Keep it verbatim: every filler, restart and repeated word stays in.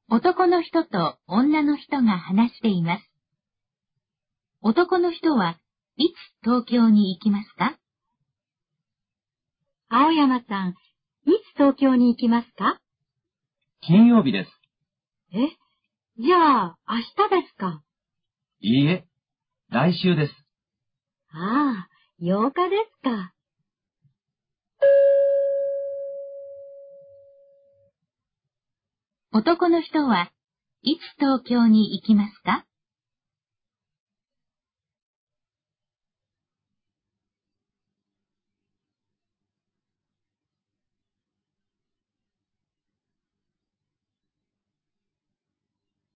男の人と女の人が話しています。男の人はいつ東京に行きますか？ 青山さん、いつ東京に行きますか？ 金曜日です。 え、じゃあ、明日ですか？ いいえ、来週です。 ああ、ようかですか。 男の人はいつ東京に行きますか？